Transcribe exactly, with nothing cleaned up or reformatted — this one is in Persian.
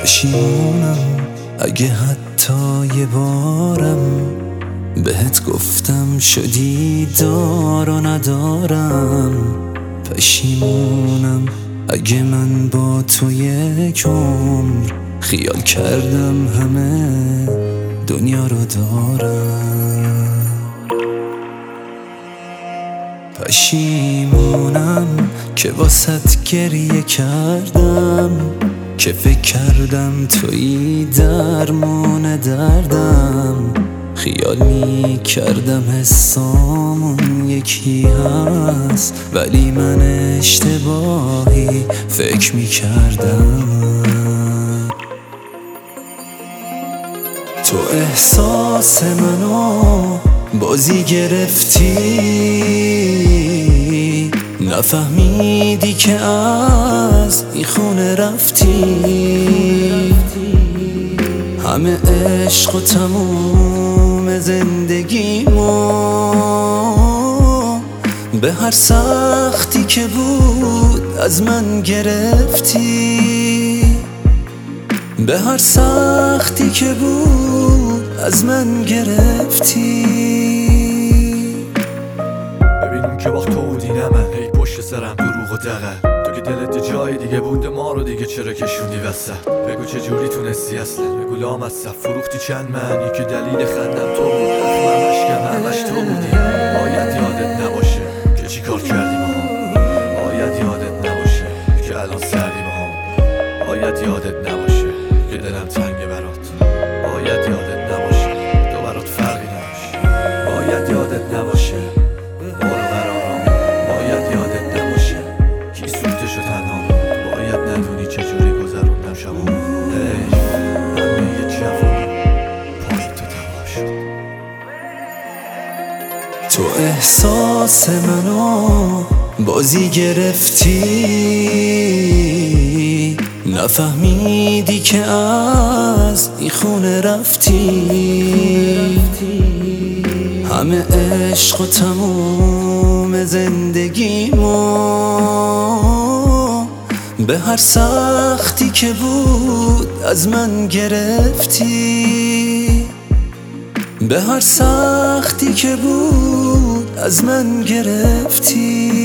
پشیمونم اگه حتی یه بارم بهت گفتم شدی دار و ندارم. پشیمونم اگه من با تو یک عمر خیال کردم همه دنیا رو دارم. پشیمونم که واسط گریه کردم، که فکر کردم تویی درمان دردم. خیال می کردم حسامون یکی هست، ولی من اشتباهی فکر می کردم. تو احساس منو بازی گرفتی، نفهمیدی که از این خونه رفتی. همه عشق و تموم زندگیمو به هر سختی که بود از من گرفتی. به هر سختی که بود از من گرفتی. ببینیم که وقت تو بودی نه من، هی پشت سرم دروغ و دقه. تو که دلت یه جای دیگه بونده، ما رو دیگه چرا کشوندی وسط؟ بگو چه جوری تونستی اصلا؟ بگو لامصب فروختی چند من؟ یکی دلیل خندم تو بود، همش که همش تو بودی. باید یادت نباشه که چی کار کردی با هم. باید یادت نباشه که الان سردی با هم. باید یادت نباشه که دلم تنگه برات. باید یادت نباشه تو برات فرقی نداشت. باید یادت نباشه بارو قرارم. باید یادت نباشه کی سوختشو تنها. باید ندونی چجوری گذروندم شبا. حیف همه یه جوون پای تو تمام شد. تو احساس منو بازی گرفتی، نفهمیدی که از این خونه رفتی. همه عشق و تموم زندگیمو به هر سختی که بود از من گرفتی. به هر سختی که بود از من گرفتی.